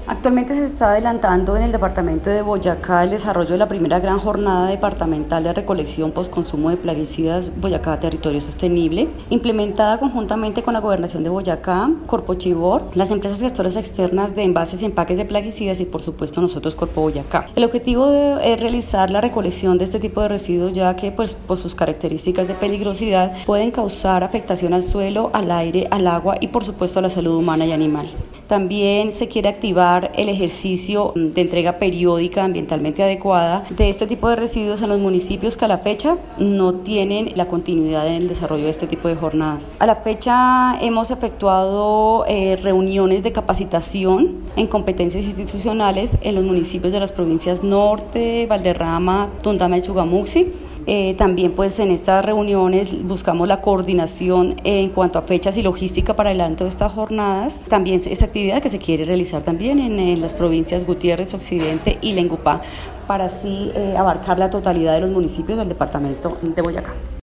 Actualmente se está adelantando en el departamento de Boyacá el desarrollo de la primera gran jornada departamental de recolección postconsumo de plaguicidas Boyacá Territorio Sostenible, implementada conjuntamente con la Gobernación de Boyacá, Corpochivor, las empresas gestoras externas de envases y empaques de plaguicidas y por supuesto nosotros Corpo Boyacá. El objetivo es realizar la recolección de este tipo de residuos ya que por sus características de peligrosidad pueden causar afectación al suelo, al aire, al agua y por supuesto a la salud humana y animal. También se quiere activar el ejercicio de entrega periódica ambientalmente adecuada de este tipo de residuos en los municipios que a la fecha no tienen la continuidad en el desarrollo de este tipo de jornadas. A la fecha hemos efectuado reuniones de capacitación en competencias institucionales en los municipios de las provincias Norte, Valderrama, Tundama y Chugamuxi. También pues en estas reuniones buscamos la coordinación en cuanto a fechas y logística para el adelanto de estas jornadas. También esta actividad que se quiere realizar también en las provincias Gutiérrez, Occidente y Lengupá para así abarcar la totalidad de los municipios del departamento de Boyacá.